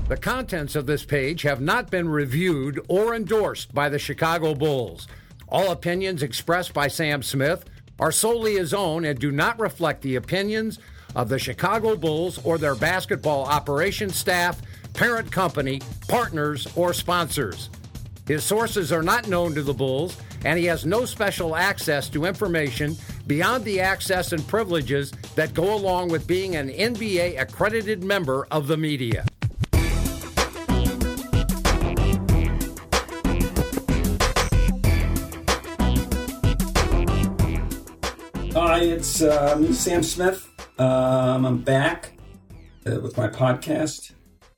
The contents of this page have not been reviewed or endorsed by the Chicago Bulls. All opinions expressed by Sam Smith are solely his own and do not reflect the opinions of the Chicago Bulls or their basketball operations staff, parent company, partners, or sponsors. His sources are not known to the Bulls, and he has no special access to information beyond the access and privileges that go along with being an NBA accredited member of the media. Hi, it's me, Sam Smith. I'm back with my podcast.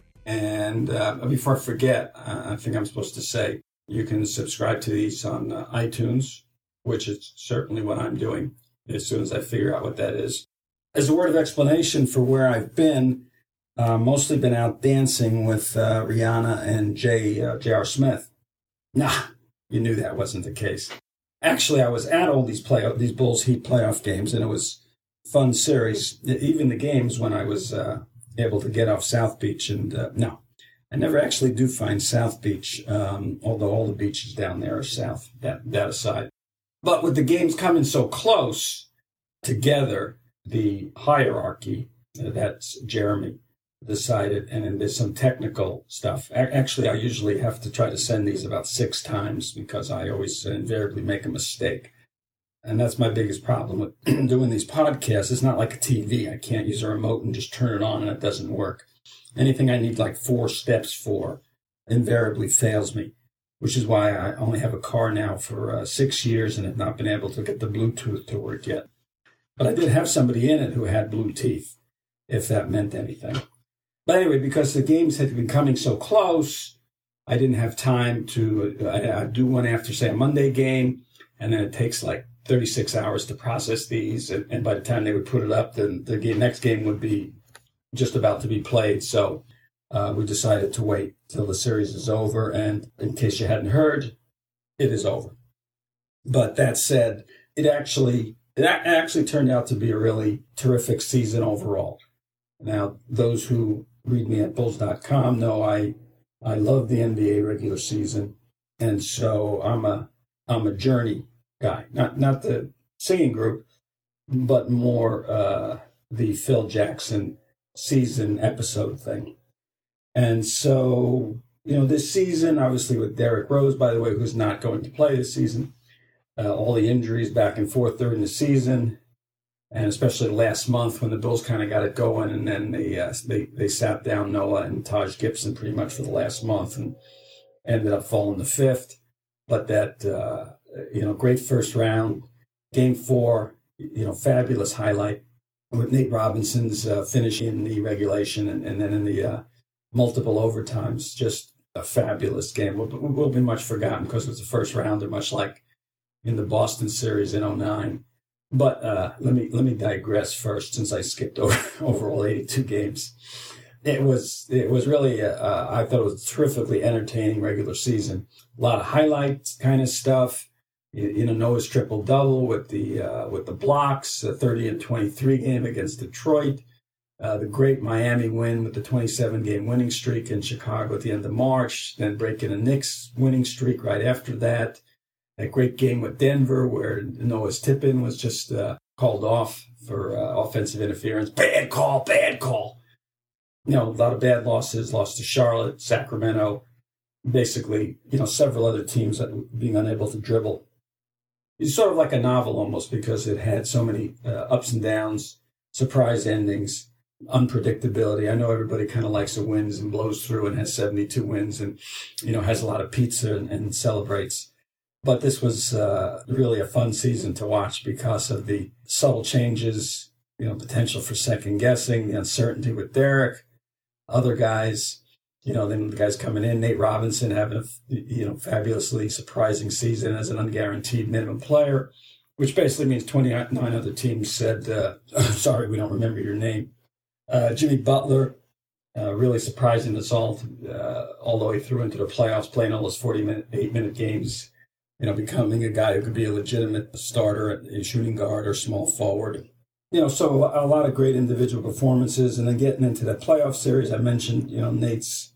And before I forget, I think I'm supposed to say you can subscribe to these on iTunes, which is certainly what I'm doing as soon as I figure out what that is. As a word of explanation for where I've been, mostly been out dancing with Rihanna and J.R. Smith. Nah, you knew that wasn't the case. Actually, I was at all these Bulls Heat playoff games, and it was a fun series. Even the games when I was able to get off South Beach. And no, I never actually do find South Beach, although all the beaches down there are south, that aside. But with the games coming so close together, the hierarchy, that's Jeremy, decided, and then there's some technical stuff. Actually, I usually have to try to send these about 6 times because I always invariably make a mistake. And that's my biggest problem with doing these podcasts. It's not like a TV. I can't use a remote and just turn it on and it doesn't work. Anything I need like 4 steps for invariably fails me, which is why I only have a car now for 6 years and have not been able to get the Bluetooth to work yet. But I did have somebody in it who had blue teeth, if that meant anything. But anyway, because the games had been coming so close, I didn't have time to I do one after, say, a Monday game, and then it takes like 36 hours to process these. And by the time they would put it up, then the next game would be just about to be played. So we decided to wait till the series is over. And in case you hadn't heard, it is over. But that said, it actually turned out to be a really terrific season overall. Now, those who read me at Bulls.com know I love the NBA regular season, and so I'm a Journey guy, not the singing group, but more the Phil Jackson season episode thing. And so, this season, obviously with Derrick Rose, by the way, who's not going to play this season, all the injuries back and forth during the season. And especially last month when the Bulls kind of got it going, and then they sat down Noah and Taj Gibson pretty much for the last month and ended up falling to 5th. But that, great first round, Game 4, fabulous highlight with Nate Robinson's finish in the regulation and then in the multiple overtimes. Just a fabulous game. Will be much forgotten because it was the first rounder, much like in the Boston series in 2009. But let me digress first, since I skipped over all 82 games. It was really I thought it was a terrifically entertaining regular season. A lot of highlights kind of stuff. Noah's triple double with the blocks, the 30 and 23 game against Detroit, the great Miami win with the 27 game winning streak in Chicago at the end of March, then breaking a Knicks winning streak right after that. That great game with Denver where Noah's tip-in was just called off for offensive interference. Bad call. A lot of bad losses. Lost to Charlotte, Sacramento, basically, several other teams that being unable to dribble. It's sort of like a novel almost because it had so many ups and downs, surprise endings, unpredictability. I know everybody kind of likes the wins and blows through and has 72 wins and, has a lot of pizza and celebrates. But this was really a fun season to watch because of the subtle changes, potential for second guessing, the uncertainty with Derrick, other guys, then the guys coming in, Nate Robinson having a, fabulously surprising season as an unguaranteed minimum player, which basically means 29 other teams said, sorry, we don't remember your name. Jimmy Butler, really surprising us all the way through into the playoffs, playing all those 8-minute games. Becoming a guy who could be a legitimate starter at shooting guard or small forward. So a lot of great individual performances. And then getting into that playoff series, I mentioned, Nate's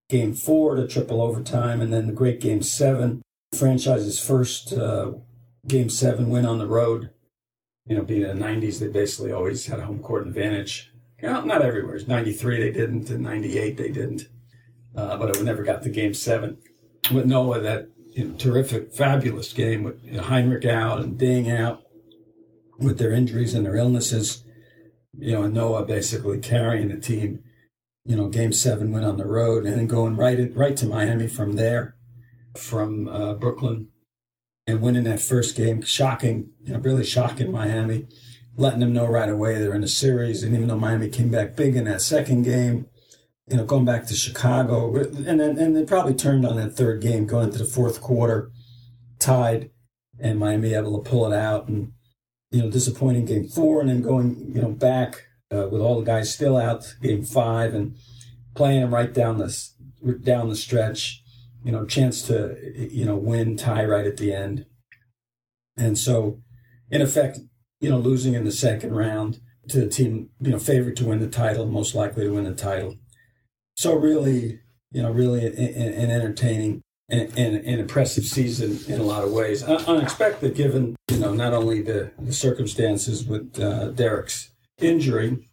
Game 4 to triple overtime, and then the great Game 7, franchise's first Game 7 win on the road. Being in the 90s, they basically always had a home court advantage. Not everywhere. 93 they didn't, and 98 they didn't. But it never got to Game 7. With Noah, that terrific, fabulous game with Heinrich out and Ding out with their injuries and their illnesses. And Noah basically carrying the team. Game 7 went on the road and then going right to Miami from there, from Brooklyn, and winning that first game, shocking, really shocking Miami, letting them know right away they're in the series. And even though Miami came back big in that second game, going back to Chicago, and they probably turned on that third game, going into the fourth quarter, tied, and Miami able to pull it out. And disappointing Game 4, and then going back with all the guys still out, Game 5, and playing them right down the stretch. Chance to win, tie right at the end, and so in effect, losing in the second round to the team favored to win the title, most likely to win the title. So really, really an entertaining and impressive season in a lot of ways. Unexpected, given not only the circumstances with Derek's injury,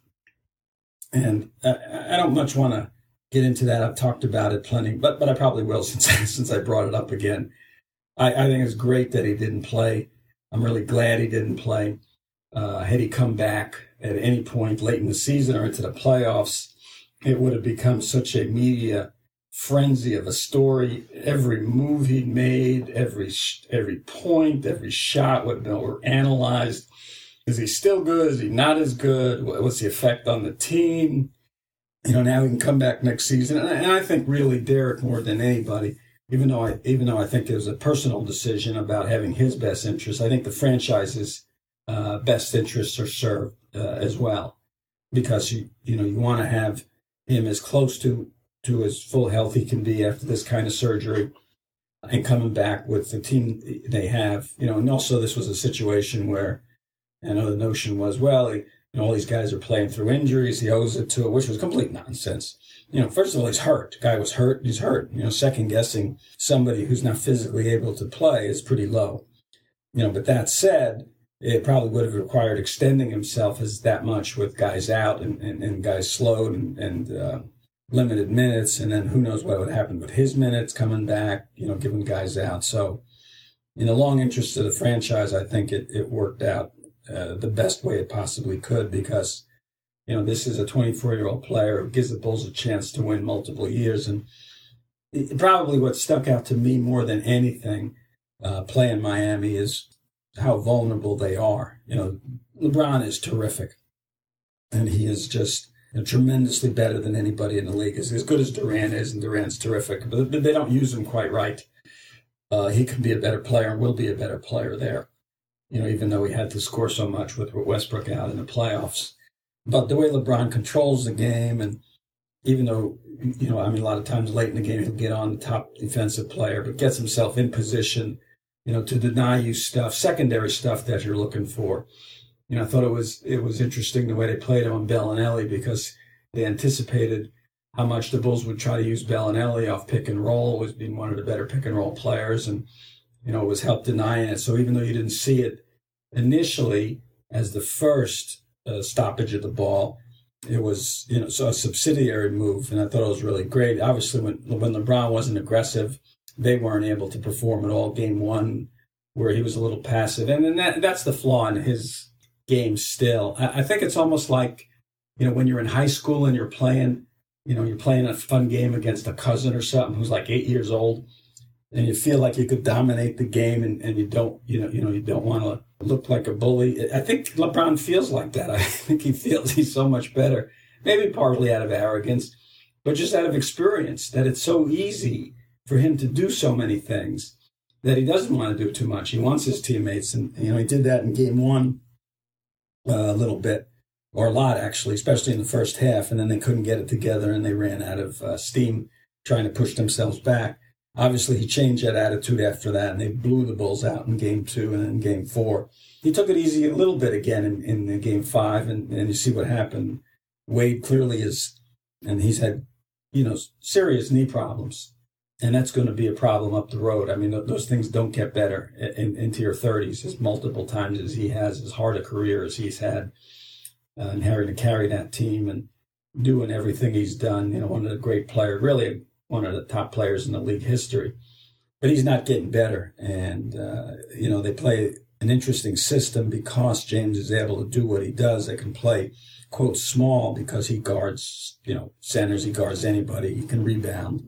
and I don't much want to get into that. I've talked about it plenty, but I probably will since I brought it up again. I think it's great that he didn't play. I'm really glad he didn't play. Had he come back at any point late in the season or into the playoffs, it would have become such a media frenzy of a story. Every move he made, every point, every shot would were analyzed. Is he still good? Is he not as good? What's the effect on the team? Now he can come back next season. And I think really Derek more than anybody, even though I think it was a personal decision about having his best interests, I think the franchise's best interests are served as well, because you want to have him as close to his full health he can be after this kind of surgery, and coming back with the team they have. And also this was a situation where I know the notion was, well, all these guys are playing through injuries. He owes it to it, which was complete nonsense. First of all, he's hurt. The guy was hurt. He's hurt. Second guessing somebody who's not physically able to play is pretty low. But that said, it probably would have required extending himself as that much with guys out and guys slowed and limited minutes. And then who knows what would happen with his minutes coming back, giving guys out. So in the long interest of the franchise, I think it worked out the best way it possibly could, because, this is a 24-year-old player who gives the Bulls a chance to win multiple years. And probably what stuck out to me more than anything playing Miami is how vulnerable they are. LeBron is terrific, and he is just tremendously better than anybody in the league. As good as Durant is, and Durant's terrific, but they don't use him quite right. He can be a better player and will be a better player there. Even though he had to score so much with Westbrook out in the playoffs. But the way LeBron controls the game, and even though, a lot of times late in the game, he'll get on the top defensive player, but gets himself in position, to deny you stuff, secondary stuff that you're looking for. I thought it was interesting the way they played him on Bellinelli, because they anticipated how much the Bulls would try to use Bellinelli off pick and roll, was being one of the better pick and roll players, and it was help denying it. So even though you didn't see it initially as the first stoppage of the ball, it was, so a subsidiary move, and I thought it was really great. Obviously, when LeBron wasn't aggressive, they weren't able to perform at all. Game 1, where he was a little passive, and then that's the flaw in his game still. I think it's almost like, when you're in high school and you're playing a fun game against a cousin or something who's like 8 years old, and you feel like you could dominate the game, and you don't want to look like a bully. I think LeBron feels like that. I think he feels he's so much better, maybe partly out of arrogance, but just out of experience, that it's so easy for him to do so many things that he doesn't want to do too much. He wants his teammates, and he did that in Game 1 a little bit, or a lot actually, especially in the first half, and then they couldn't get it together, and they ran out of steam trying to push themselves back. Obviously, he changed that attitude after that, and they blew the Bulls out in Game 2 and then Game 4. He took it easy a little bit again in Game 5, and you see what happened. Wade clearly is, and he's had serious knee problems. And that's going to be a problem up the road. I mean, those things don't get better into your 30s as multiple times as he has, as hard a career as he's had, and having to carry that team and doing everything he's done. One of the great players, really one of the top players in the league history. But he's not getting better. And, they play an interesting system because James is able to do what he does. They can play, quote, small because he guards, centers. He guards anybody. He can rebound.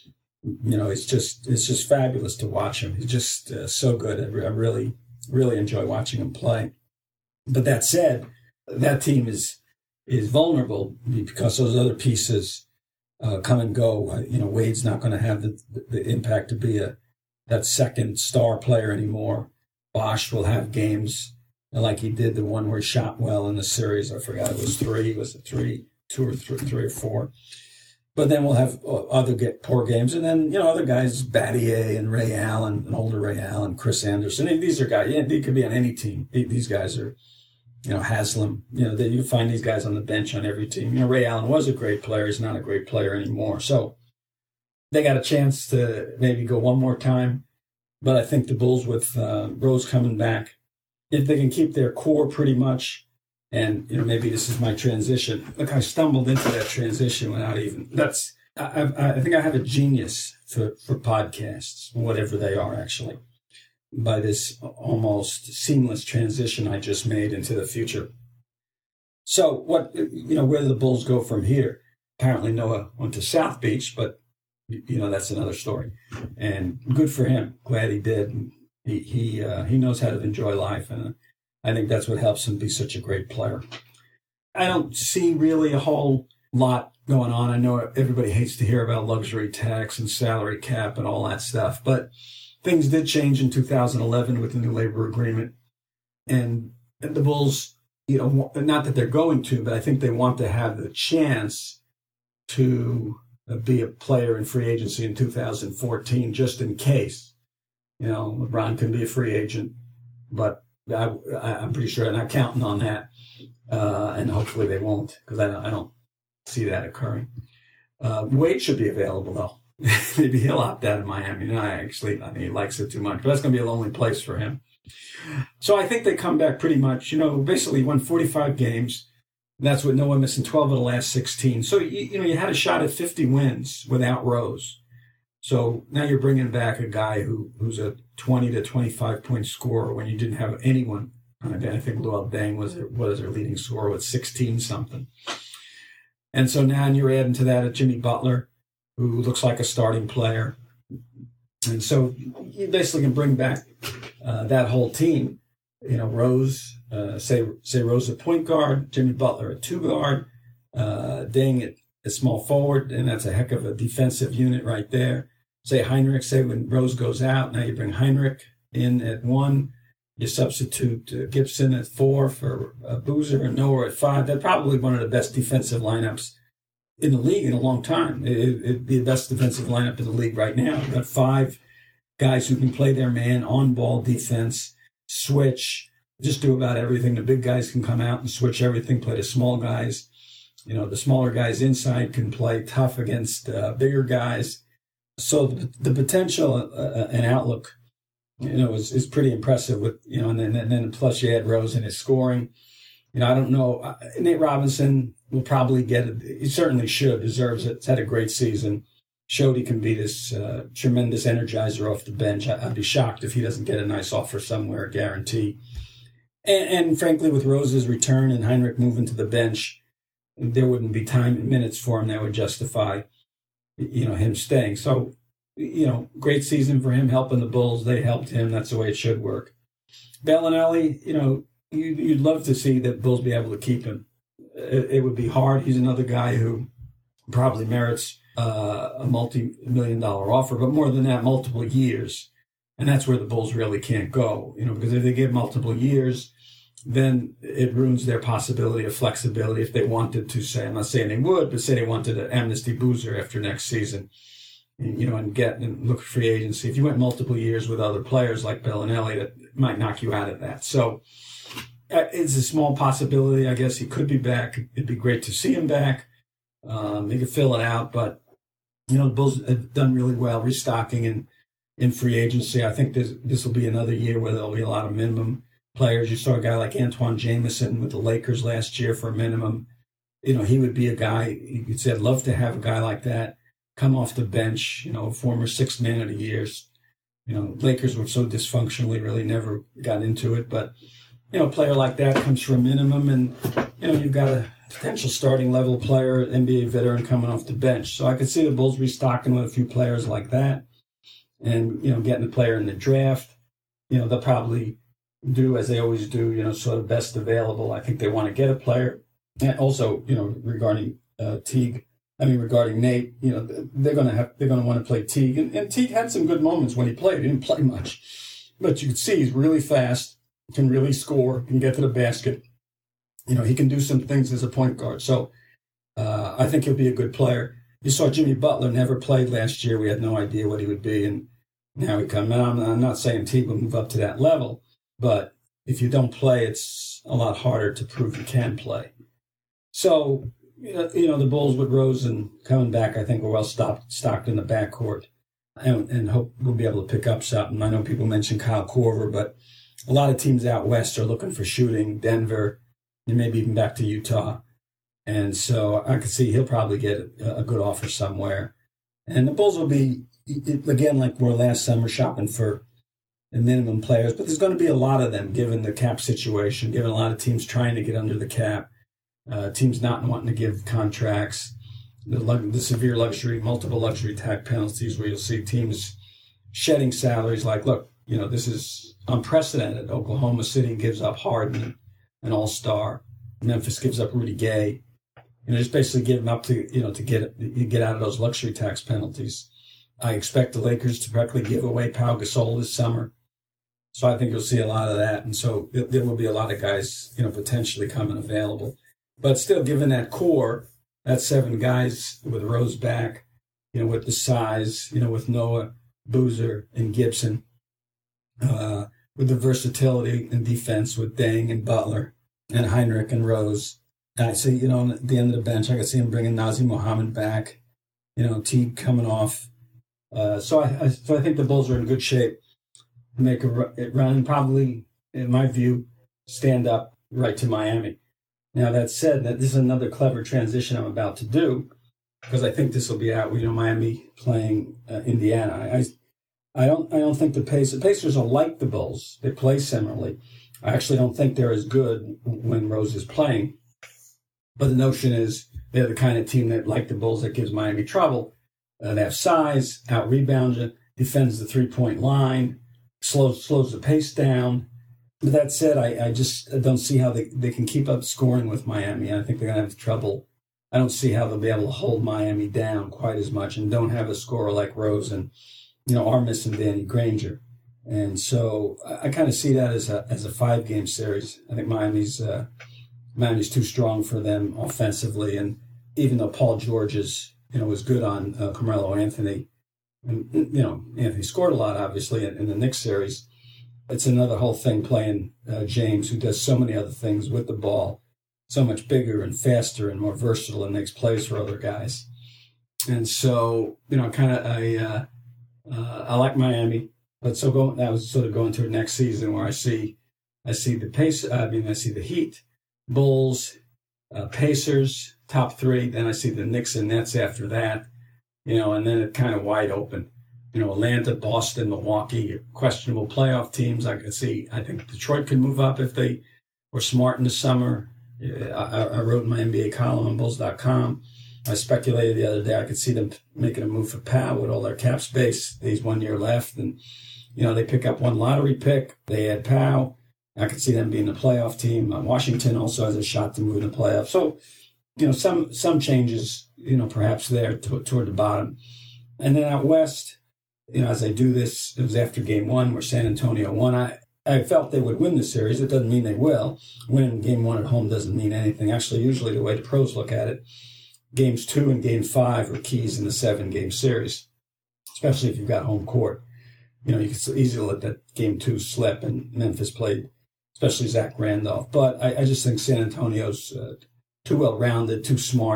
It's just fabulous to watch him. He's just so good. I really, really enjoy watching him play. But that said, that team is vulnerable because those other pieces come and go. Wade's not going to have the impact to be that second star player anymore. Bosh will have games like he did the one where he shot well in the series. I forgot it was 3. Was it 3? 2 or 3 or 4? But then we'll have other poor games. And then, other guys, Battier and Ray Allen, and older Ray Allen, Chris Anderson. These are guys, they could be on any team. These guys are, Haslam. You find these guys on the bench on every team. Ray Allen was a great player. He's not a great player anymore. So they got a chance to maybe go one more time. But I think the Bulls with Rose coming back, if they can keep their core pretty much, and, maybe this is my transition. Look, I stumbled into that transition without even, I think I have a genius for podcasts, whatever they are actually, by this almost seamless transition I just made into the future. So where do the Bulls go from here? Apparently Noah went to South Beach, but, that's another story. And good for him. Glad he did. He knows how to enjoy life, and I think that's what helps him be such a great player. I don't see really a whole lot going on. I know everybody hates to hear about luxury tax and salary cap and all that stuff, but things did change in 2011 with the new labor agreement. And the Bulls, not that they're going to, but I think they want to have the chance to be a player in free agency in 2014, just in case. LeBron can be a free agent, but I'm pretty sure they're not counting on that, and hopefully they won't, because I don't see that occurring. Wade should be available, though. Maybe he'll opt out of Miami. I think he likes it too much, but that's going to be a lonely place for him. So I think they come back pretty much, basically won 45 games. That's with Noah missing 12 of the last 16. So, you had a shot at 50 wins without Rose. So now you're bringing back a guy who's a 20 to 25 point scorer when you didn't have anyone. I think Luol Deng was their leading scorer with 16 something. And so now you're adding to that a Jimmy Butler, who looks like a starting player. And so you basically can bring back that whole team. Rose, say Rose at point guard, Jimmy Butler at 2 guard, Deng at a small forward, and that's a heck of a defensive unit right there. Say Heinrich, when Rose goes out, now you bring Heinrich in at 1. You substitute Gibson at 4 for Boozer and Noah at 5. That's probably one of the best defensive lineups in the league in a long time. It'd be the best defensive lineup in the league right now. You've got 5 guys who can play their man, on-ball defense, switch, just do about everything. The big guys can come out and switch everything, play the small guys. The smaller guys inside can play tough against bigger guys. So the potential and outlook, is pretty impressive with, and then plus you add Rose in his scoring. I don't know. Nate Robinson will probably get it. He certainly deserves it. He's had a great season. Showed he can be this tremendous energizer off the bench. I'd be shocked if he doesn't get a nice offer somewhere, guarantee. And frankly, with Rose's return and Heinrich moving to the bench, there wouldn't be time and minutes for him that would justify, him staying. So, great season for him, helping the Bulls. They helped him. That's the way it should work. Bellinelli, you'd love to see the Bulls be able to keep him. It would be hard. He's another guy who probably merits a multi-million-dollar offer, but more than that, multiple years. And that's where the Bulls really can't go, because if they give multiple years, then it ruins their possibility of flexibility if they wanted to say, I'm not saying they would, but say they wanted to amnesty Boozer after next season, and look at free agency. If you went multiple years with other players like Bellinelli, that might knock you out of that. So it's a small possibility. I guess he could be back. It'd be great to see him back. He could fill it out, but The Bulls have done really well restocking in free agency. I think this will be another year where there'll be a lot of minimum players. You saw a guy like Antoine Jamison with the Lakers last year for a minimum. He would be a guy, you'd say, I'd love to have a guy like that come off the bench, former sixth man of the year. Lakers were so dysfunctional, he really never got into it. But, a player like that comes for a minimum, and, you've got a potential starting level player, NBA veteran coming off the bench. So I could see the Bulls restocking with a few players like that and, getting a player in the draft. They'll probably do as they always do, sort of best available. I think they want to get a player. And also, regarding regarding Nate, they're going to want to play Teague. And Teague had some good moments when he played. He didn't play much. But you can see he's really fast, can really score, can get to the basket. He can do some things as a point guard. So I think he'll be a good player. You saw Jimmy Butler never played last year. We had no idea what he would be. And now he comes. And I'm not saying Teague will move up to that level. But if you don't play, it's a lot harder to prove you can play. So, the Bulls with Rose and coming back, I think, are well stocked in the backcourt and hope we'll be able to pick up something. I know people mentioned Kyle Korver, but a lot of teams out west are looking for shooting, Denver, and maybe even back to Utah. And so I could see he'll probably get a good offer somewhere. And the Bulls will be, again, like we were last summer, shopping for the minimum players. But there's going to be a lot of them, given the cap situation, given a lot of teams trying to get under the cap. Teams not wanting to give contracts, the severe multiple luxury tax penalties where you'll see teams shedding salaries like, look, this is unprecedented. Oklahoma City gives up Harden, an all-star. Memphis gives up Rudy Gay. Just basically give them up to, to get out of those luxury tax penalties. I expect the Lakers to practically give away Pau Gasol this summer. So I think you'll see a lot of that. And so there will be a lot of guys, potentially coming available. But still, given that core, that 7 guys with Rose back, with the size, with Noah, Boozer, and Gibson, with the versatility in defense with Deng and Butler and Heinrich and Rose. And I see, at the end of the bench, I could see him bringing Nazr Mohammed back, Teague coming off. So I think the Bulls are in good shape to make a run and probably, in my view, stand up right to Miami. Now, that said, that this is another clever transition I'm about to do, because I think this will be out. Miami playing Indiana. I don't think the Pacers are like the Bulls. They play similarly. I actually don't think they're as good when Rose is playing. But the notion is they're the kind of team that, like the Bulls, that gives Miami trouble. They have size, out-rebounds you, defends the three-point line, slows the pace down. But that said, I just don't see how they can keep up scoring with Miami. I think they're going to have trouble. I don't see how they'll be able to hold Miami down quite as much and don't have a scorer like Rose and, are missing Danny Granger. And so I kind of see that as a 5-game series. I think Miami's too strong for them offensively. And even though Paul George was good on Carmelo Anthony, and, Anthony scored a lot, obviously, in the Knicks series, it's another whole thing playing James, who does so many other things with the ball, so much bigger and faster and more versatile and makes plays for other guys. And so, I like Miami, but that was sort of going to next season where I see the Heat, Bulls, Pacers, top 3. Then I see the Knicks and Nets after that, and then it's kind of wide open. Atlanta, Boston, Milwaukee, questionable playoff teams. I think Detroit could move up if they were smart in the summer. I wrote in my NBA column on Bulls.com. I speculated the other day I could see them making a move for Powell with all their cap space. He's 1 year left. And, they pick up one lottery pick. They add Powell. I could see them being a playoff team. Washington also has a shot to move in the playoffs. So, some changes, perhaps there toward the bottom. And then out west, as I do this, it was after game 1 where San Antonio won. I felt they would win the series. It doesn't mean they will. Winning game 1 at home doesn't mean anything. Actually, usually the way the pros look at it, games 2 and game 5 are keys in the 7-game series, especially if you've got home court. You can easily let that game 2 slip, and Memphis played, especially Zach Randolph. But I just think San Antonio's too well-rounded, too smart.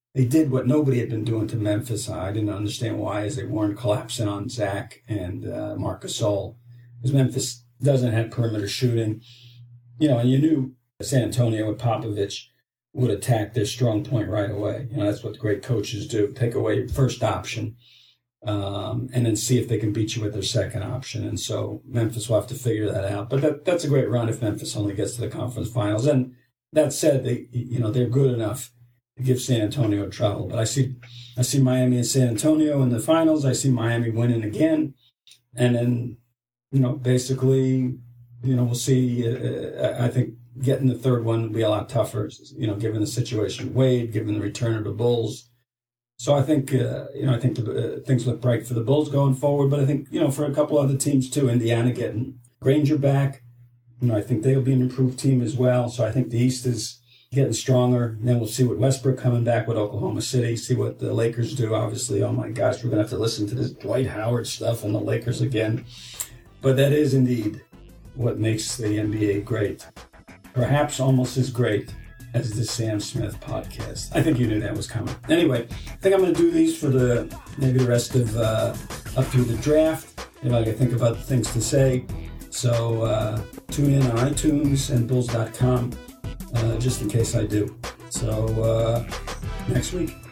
they did what nobody had been doing to Memphis. I didn't understand why, as they weren't collapsing on Zach and Marc Gasol, because Memphis doesn't have perimeter shooting. And you knew San Antonio with Popovich would attack their strong point right away. That's what great coaches do. Take away your first option and then see if they can beat you with their second option. And so Memphis will have to figure that out. But that's a great run if Memphis only gets to the conference finals. And that said, they're good enough to give San Antonio trouble. But I see Miami and San Antonio in the finals. I see Miami winning again. And then, basically, we'll see. I think getting the third one will be a lot tougher, given the situation Wade, given the return of the Bulls. So I think, things look bright for the Bulls going forward. But I think, for a couple other teams too, Indiana getting Granger back, I think they'll be an improved team as well. So I think the East is getting stronger. And then we'll see what Westbrook coming back with Oklahoma City, see what the Lakers do. Obviously, oh my gosh, we're going to have to listen to this Dwight Howard stuff on the Lakers again. But that is indeed what makes the NBA great. Perhaps almost as great as the Sam Smith podcast. I think you knew that was coming. Anyway, I think I'm going to do these for maybe the rest of up through the draft. If I can think about the things to say. So tune in on iTunes and Bulls.com just in case I do. So next week.